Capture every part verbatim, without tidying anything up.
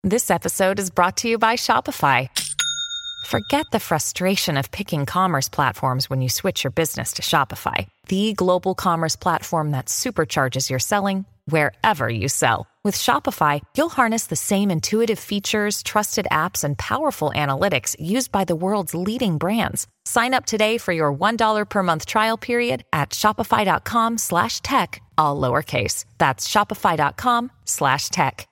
This episode is brought to you by Shopify. Forget the frustration of picking commerce platforms when you switch your business to Shopify, the global commerce platform that supercharges your selling wherever you sell. With Shopify, you'll harness the same intuitive features, trusted apps, and powerful analytics used by the world's leading brands. Sign up today for your one dollar per month trial period at shopify.com slash tech, all lowercase. That's shopify.com slash tech.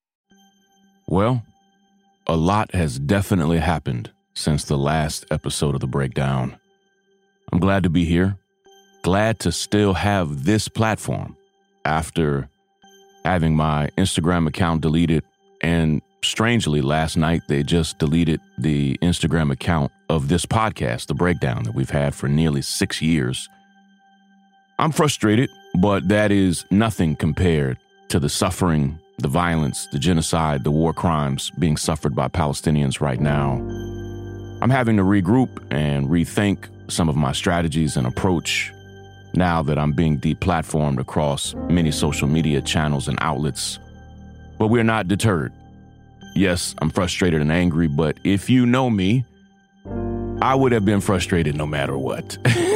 Well, a lot has definitely happened since the last episode of The Breakdown. I'm glad to be here. Glad to still have this platform after having my Instagram account deleted. And strangely, last night, they just deleted the Instagram account of this podcast, The Breakdown, that we've had for nearly six years. I'm frustrated, but that is nothing compared to the suffering, the violence, the genocide, the war crimes being suffered by Palestinians right now. I'm having to regroup and rethink some of my strategies and approach now that I'm being deplatformed across many social media channels and outlets. But we're not deterred. Yes, I'm frustrated and angry, but if you know me, I would have been frustrated no matter what,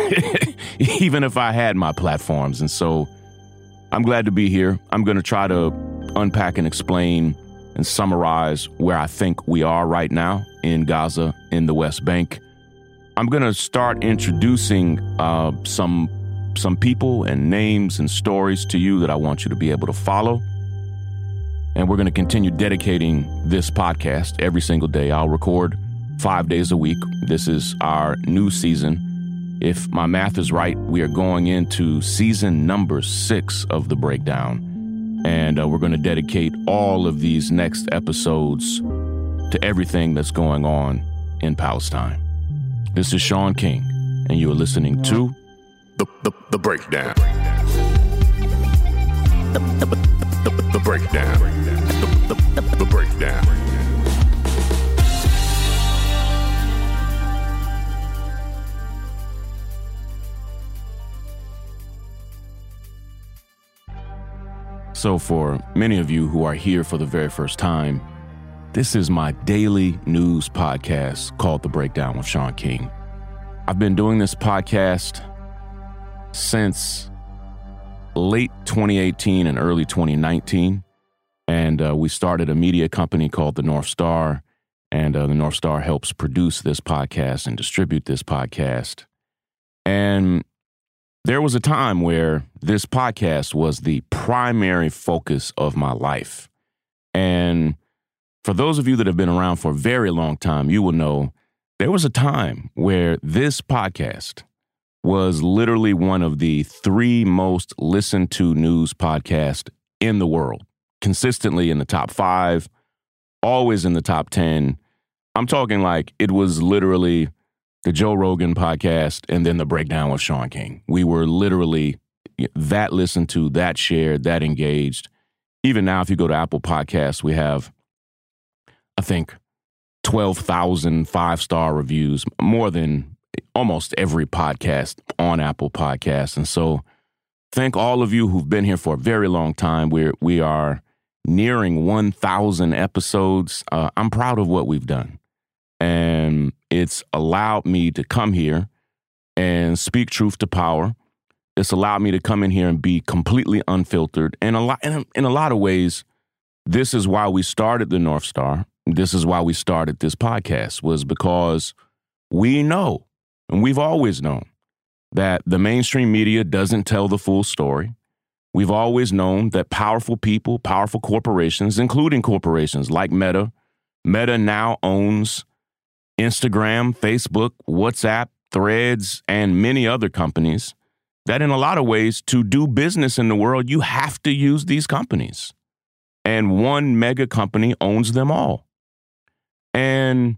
even if I had my platforms. And so I'm glad to be here. I'm going to try to unpack and explain and summarize where I think we are right now in Gaza, in the West Bank. I'm going to start introducing uh, some some people and names and stories to you that I want you to be able to follow. And we're going to continue dedicating this podcast every single day. I'll record five days a week. This is our new season. If my math is right, we are going into season number six of The Breakdown. And uh, we're going to dedicate all of these next episodes to everything that's going on in Palestine. This is Sean King, and you are listening to The, the, the Breakdown. The, the, the, the, the Breakdown. The, the, the, the Breakdown. So for many of you who are here for the very first time, this is my daily news podcast called The Breakdown with Sean King. I've been doing this podcast since late twenty eighteen and early twenty nineteen. And uh, we started a media company called The North Star. And uh, The North Star helps produce this podcast and distribute this podcast. And there was a time where this podcast was the primary focus of my life. And for those of you that have been around for a very long time, you will know there was a time where this podcast was literally one of the three most listened to news podcasts in the world, consistently in the top five, always in the top ten. I'm talking like it was literally the Joe Rogan podcast and then The Breakdown with Sean King. We were literally that listened to, that shared, that engaged. Even now, if you go to Apple Podcasts, we have, I think, twelve thousand five-star reviews, more than almost every podcast on Apple Podcasts. And so thank all of you who've been here for a very long time. We're, we are nearing one thousand episodes. Uh, I'm proud of what we've done. And it's allowed me to come here and speak truth to power. It's allowed me to come in here and be completely unfiltered. And a lot, in, a, in a lot of ways, this is why we started the North Star. This is why we started this podcast, was because we know, and we've always known, that the mainstream media doesn't tell the full story. We've always known that powerful people, powerful corporations, including corporations like Meta, Meta now owns Instagram, Facebook, WhatsApp, Threads, and many other companies, that in a lot of ways, to do business in the world, you have to use these companies. And one mega company owns them all. And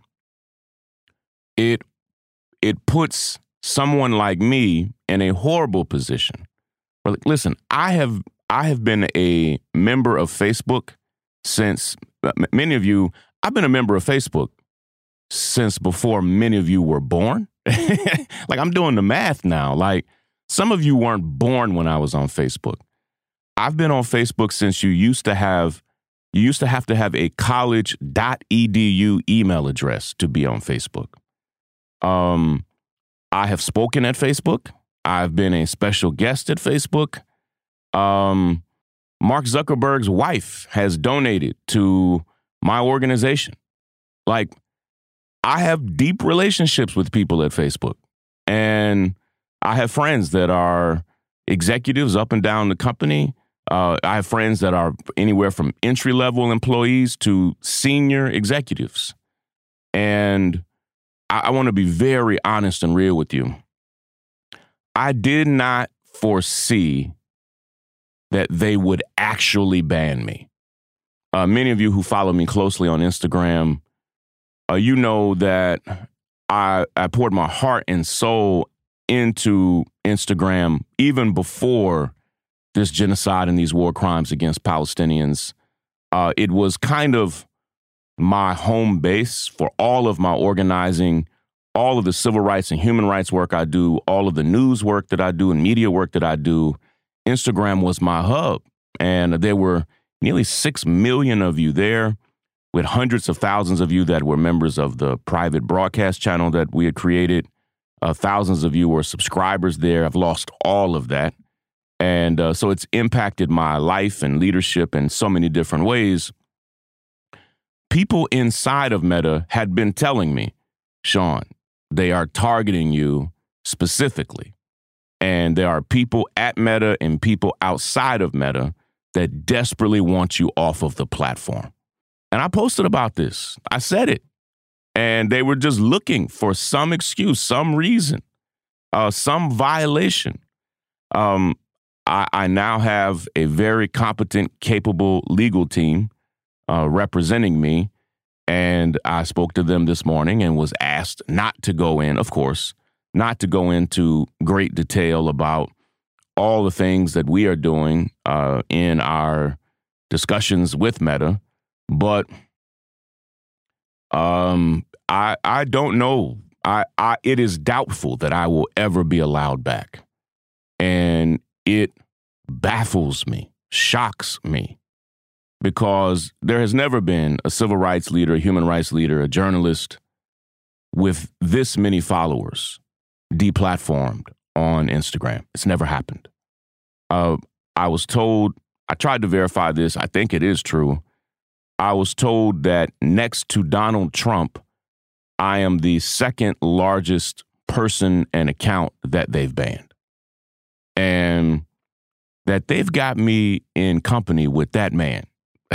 it it puts someone like me in a horrible position. Like, listen, I have I have been a member of Facebook since, many of you, I've been a member of Facebook since before many of you were born. Like, I'm doing the math now. Like, some of you weren't born when I was on Facebook. I've been on Facebook since you used to have You used to have to have a college dot e d u email address to be on Facebook. Um, I have spoken at Facebook. I've been a special guest at Facebook. Um, Mark Zuckerberg's wife has donated to my organization. Like, I have deep relationships with people at Facebook. And I have friends that are executives up and down the company. Uh, I have friends that are anywhere from entry-level employees to senior executives. And I, I want to be very honest and real with you. I did not foresee that they would actually ban me. Uh, many of you who follow me closely on Instagram, uh, you know that I, I poured my heart and soul into Instagram even before this genocide and these war crimes against Palestinians. Uh, it was kind of my home base for all of my organizing, all of the civil rights and human rights work I do, all of the news work that I do and media work that I do. Instagram was my hub, and there were nearly six million of you there, with hundreds of thousands of you that were members of the private broadcast channel that we had created. Uh, thousands of you were subscribers there. I've lost all of that. And uh, so it's impacted my life and leadership in so many different ways. People inside of Meta had been telling me, Sean, they are targeting you specifically. And there are people at Meta and people outside of Meta that desperately want you off of the platform. And I posted about this. I said it. And they were just looking for some excuse, some reason, uh, some violation. Um, I, I now have a very competent, capable legal team uh, representing me. And I spoke to them this morning and was asked not to go in, of course, not to go into great detail about all the things that we are doing uh, in our discussions with Meta. But um, I I don't know. I, I it is doubtful that I will ever be allowed back. And it baffles me, shocks me, because there has never been a civil rights leader, a human rights leader, a journalist with this many followers deplatformed on Instagram. It's never happened. Uh, I was told, I tried to verify this. I think it is true. I was told that next to Donald Trump, I am the second largest person and account that they've banned. And that they've got me in company with that man.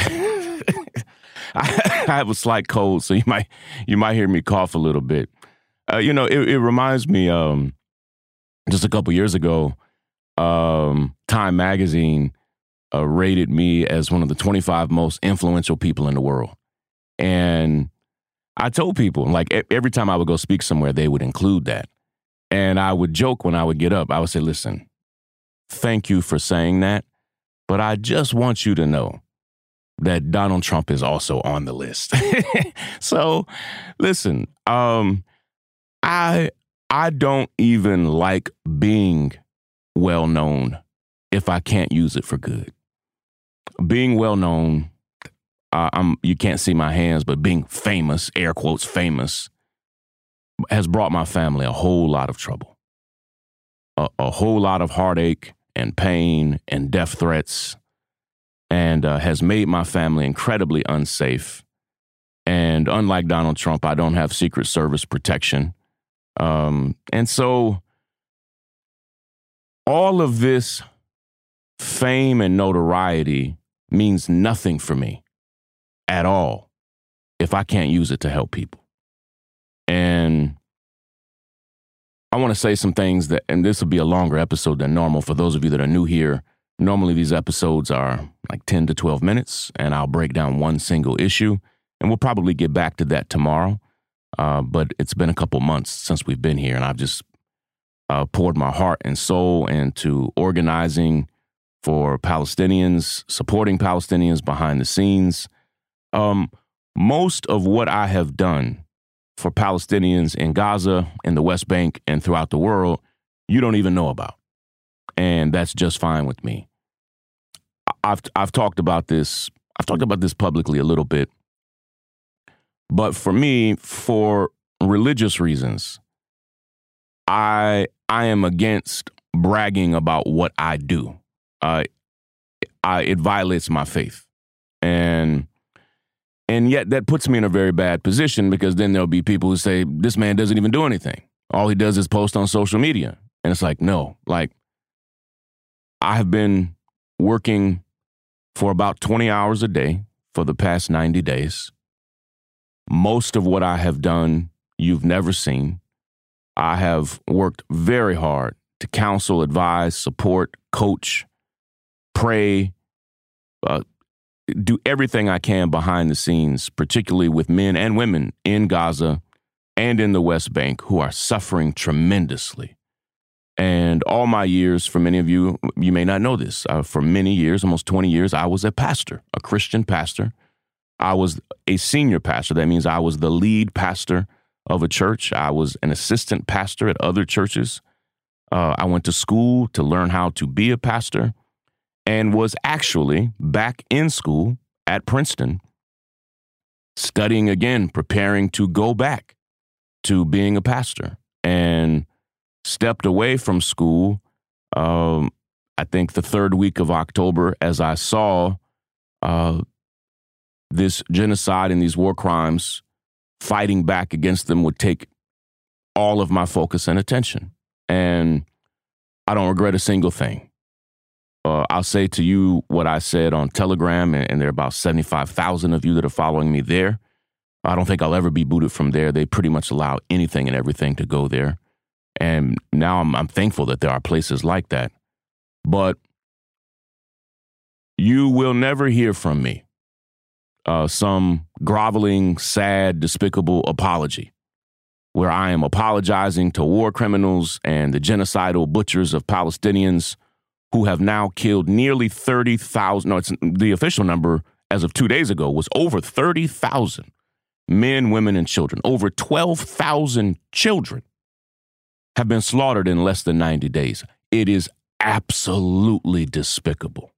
I have a slight cold, so you might you might hear me cough a little bit. Uh, you know, it, it reminds me, um, just a couple years ago, um, Time Magazine uh, rated me as one of the twenty-five most influential people in the world. And I told people, like, every time I would go speak somewhere, they would include that. And I would joke when I would get up. I would say, listen, thank you for saying that, but I just want you to know that Donald Trump is also on the list. So, listen, um, I I don't even like being well known if I can't use it for good. Being well known, uh, I'm you can't see my hands, but being famous, air quotes famous, has brought my family a whole lot of trouble, a, a whole lot of heartache and pain and death threats, and uh, has made my family incredibly unsafe. And unlike Donald Trump, I don't have Secret Service protection. Um, and so all of this fame and notoriety means nothing for me at all if I can't use it to help people. And I want to say some things that, and this will be a longer episode than normal for those of you that are new here. Normally these episodes are like ten to twelve minutes, and I'll break down one single issue, and we'll probably get back to that tomorrow. Uh, but it's been a couple months since we've been here, and I've just uh, poured my heart and soul into organizing for Palestinians, supporting Palestinians behind the scenes. Um, most of what I have done for Palestinians in Gaza, in the West Bank, and throughout the world, you don't even know about. And that's just fine with me. I've I've talked about this, I've talked about this publicly a little bit, but for me, for religious reasons, I I am against bragging about what I do. Uh, I, it violates my faith. And and yet that puts me in a very bad position, because then there'll be people who say, this man doesn't even do anything. All he does is post on social media. And it's like, no, like I have been working for about twenty hours a day for the past ninety days. Most of what I have done, you've never seen. I have worked very hard to counsel, advise, support, coach, pray, uh, do everything I can behind the scenes, particularly with men and women in Gaza and in the West Bank who are suffering tremendously. And all my years, for many of you, you may not know this, uh, for many years, almost twenty years, I was a pastor, a Christian pastor. I was a senior pastor. That means I was the lead pastor of a church. I was an assistant pastor at other churches. Uh, I went to school to learn how to be a pastor, and was actually back in school at Princeton, studying again, preparing to go back to being a pastor, and stepped away from school, um, I think the third week of October, as I saw uh, this genocide and these war crimes, fighting back against them would take all of my focus and attention. And I don't regret a single thing. Uh, I'll say to you what I said on Telegram, and, and there are about seventy-five thousand of you that are following me there. I don't think I'll ever be booted from there. They pretty much allow anything and everything to go there. And now I'm, I'm thankful that there are places like that. But you will never hear from me uh, some groveling, sad, despicable apology where I am apologizing to war criminals and the genocidal butchers of Palestinians who have now killed nearly thirty thousand. No, it's the official number as of two days ago was over thirty thousand men, women, and children. Over twelve thousand children have been slaughtered in less than ninety days. It is absolutely despicable.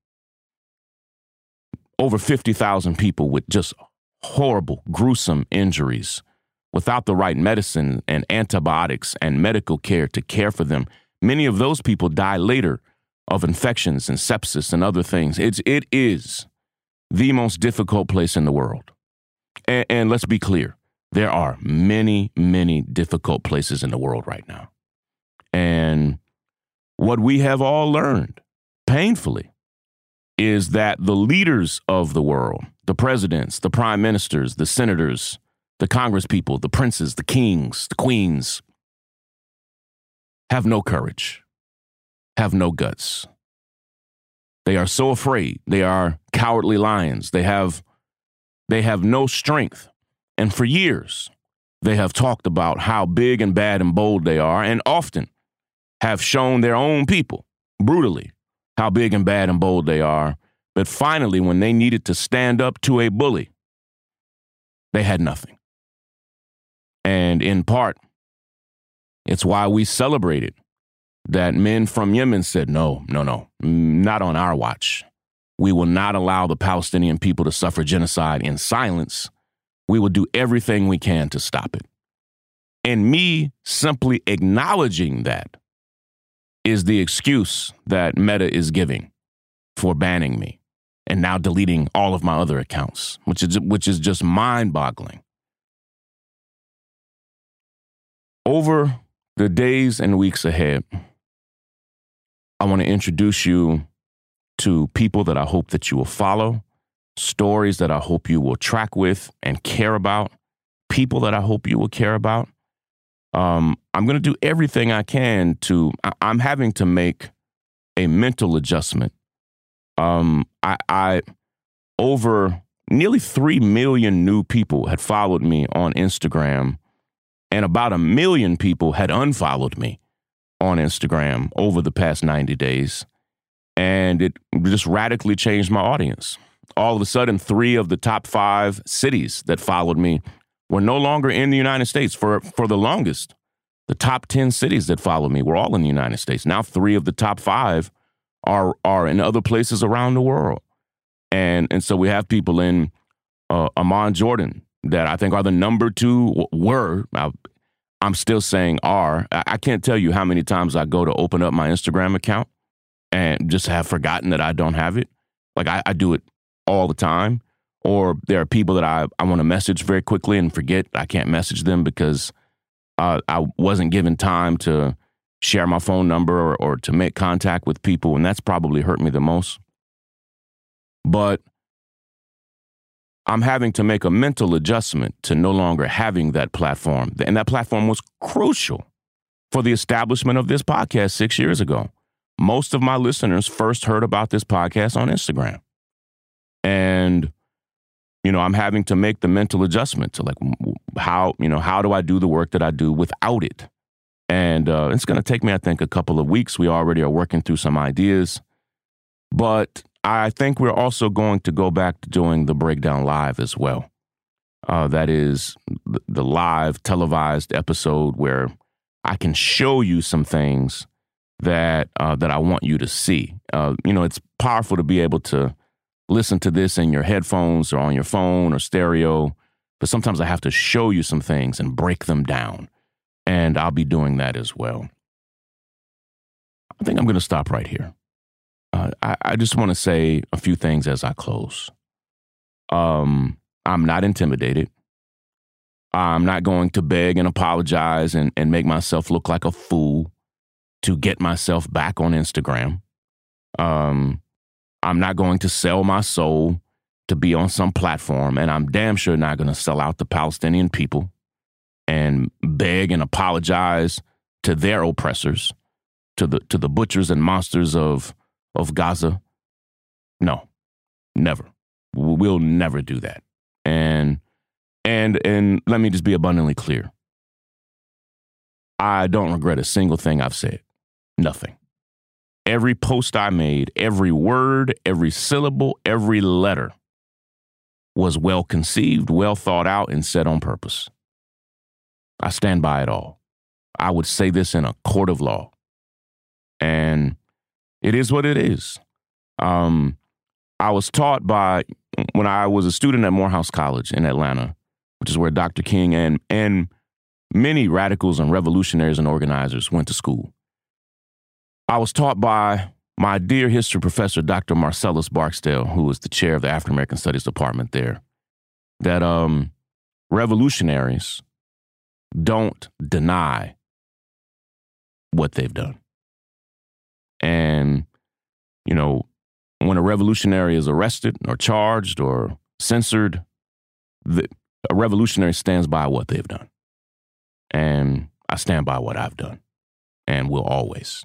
Over fifty thousand people with just horrible, gruesome injuries without the right medicine and antibiotics and medical care to care for them. Many of those people die later of infections and sepsis and other things. It's, it is the most difficult place in the world. And, and let's be clear, there are many, many difficult places in the world right now. And what we have all learned, painfully, is that the leaders of the world, the presidents, the prime ministers, the senators, the congresspeople, the princes, the kings, the queens, have no courage, have no guts. They are so afraid. They are cowardly lions. They have, they have no strength. And for years, they have talked about how big and bad and bold they are, and often have shown their own people brutally how big and bad and bold they are. But finally, when they needed to stand up to a bully, they had nothing. And in part, it's why we celebrated that men from Yemen said, no, no, no, not on our watch. We will not allow the Palestinian people to suffer genocide in silence. We will do everything we can to stop it. And me simply acknowledging that is the excuse that Meta is giving for banning me and now deleting all of my other accounts, which is which is just mind-boggling. Over the days and weeks ahead, I want to introduce you to people that I hope that you will follow, stories that I hope you will track with and care about, people that I hope you will care about. Um, I'm going to do everything I can to, I, I'm having to make a mental adjustment. Um, I, I, over nearly three million new people had followed me on Instagram, and about a million people had unfollowed me on Instagram over the past ninety days. And it just radically changed my audience. All of a sudden, three of the top five cities that followed me were no longer in the United States. For, for the longest, the top ten cities that followed me were all in the United States. Now three of the top five are, are in other places around the world. And and so we have people in uh, Amon Jordan that I think are the number two, were, I, I'm still saying are. I, I can't tell you how many times I go to open up my Instagram account and just have forgotten that I don't have it. Like I, I do it all the time. Or there are people that I, I want to message very quickly and forget I can't message them because uh, I wasn't given time to share my phone number or, or to make contact with people. And that's probably hurt me the most. But I'm having to make a mental adjustment to no longer having that platform. And that platform was crucial for the establishment of this podcast six years ago. Most of my listeners first heard about this podcast on Instagram. And you know, I'm having to make the mental adjustment to like how, you know, how do I do the work that I do without it? And uh, it's going to take me, I think, a couple of weeks. We already are working through some ideas. But I think we're also going to go back to doing the Breakdown Live as well. Uh, that is the live televised episode where I can show you some things that uh, that I want you to see. Uh, you know, it's powerful to be able to listen to this in your headphones or on your phone or stereo, but sometimes I have to show you some things and break them down, and I'll be doing that as well. I think I'm going to stop right here. Uh, I, I just want to say a few things as I close. Um, I'm not intimidated. I'm not going to beg and apologize and, and make myself look like a fool to get myself back on Instagram. Um, I'm not going to sell my soul to be on some platform, and I'm damn sure not going to sell out the Palestinian people and beg and apologize to their oppressors, to the to the butchers and monsters of of Gaza. No, never. We'll never do that. And and and let me just be abundantly clear. I don't regret a single thing I've said. Nothing. Every post I made, every word, every syllable, every letter was well conceived, well thought out, and said on purpose. I stand by it all. I would say this in a court of law. And it is what it is. Um, I was taught by, when I was a student at Morehouse College in Atlanta, which is where Doctor King and, and many radicals and revolutionaries and organizers went to school. I was taught by my dear history professor, Doctor Marcellus Barksdale, who was the chair of the African American Studies Department there, that um, revolutionaries don't deny what they've done. And, you know, when a revolutionary is arrested or charged or censored, the, a revolutionary stands by what they've done. And I stand by what I've done and will always.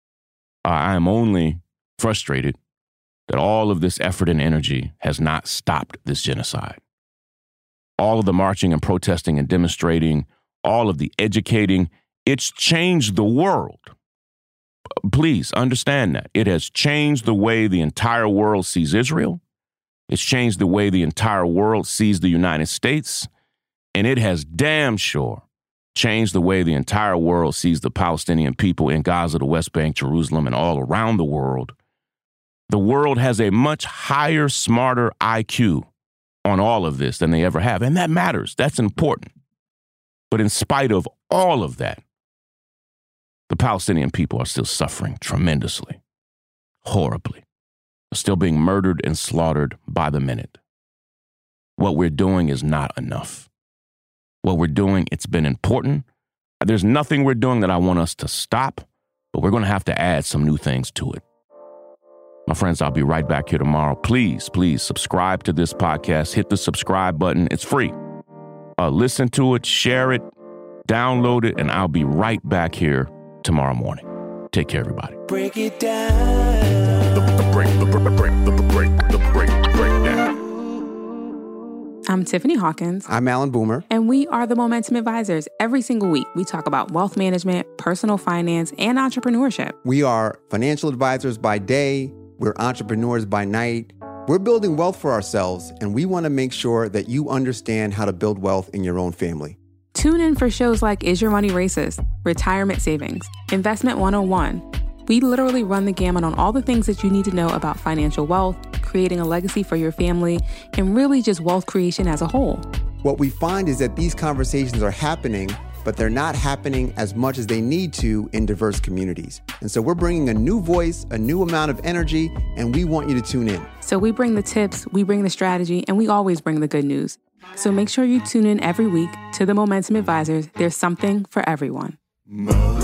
I am only frustrated that all of this effort and energy has not stopped this genocide. All of the marching and protesting and demonstrating, all of the educating, it's changed the world. Please understand that. It has changed the way the entire world sees Israel. It's changed the way the entire world sees the United States. And it has damn sure changed the way the entire world sees the Palestinian people in Gaza, the West Bank, Jerusalem, and all around the world. The world has a much higher, smarter I Q on all of this than they ever have. And that matters. That's important. But in spite of all of that, the Palestinian people are still suffering tremendously, horribly. They're still being murdered and slaughtered by the minute. What we're doing is not enough. What we're doing, it's been important. There's nothing we're doing that I want us to stop, but we're going to have to add some new things to it. My friends, I'll be right back here tomorrow. Please, please subscribe to this podcast. Hit the subscribe button. It's free. Uh, listen to it, share it, download it, and I'll be right back here tomorrow morning. Take care, everybody. Break it down. The, the break, the break, the break, the break, the break, break down. I'm Tiffany Hawkins. I'm Alan Boomer. And we are the Momentum Advisors. Every single week, we talk about wealth management, personal finance, and entrepreneurship. We are financial advisors by day. We're entrepreneurs by night. We're building wealth for ourselves, and we want to make sure that you understand how to build wealth in your own family. Tune in for shows like Is Your Money Racist? Retirement Savings, Investment one oh one. We literally run the gamut on all the things that you need to know about financial wealth, creating a legacy for your family, and really just wealth creation as a whole. What we find is that these conversations are happening, but they're not happening as much as they need to in diverse communities. And so we're bringing a new voice, a new amount of energy, and we want you to tune in. So we bring the tips, we bring the strategy, and we always bring the good news. So make sure you tune in every week to the Momentum Advisors. There's something for everyone. Mo-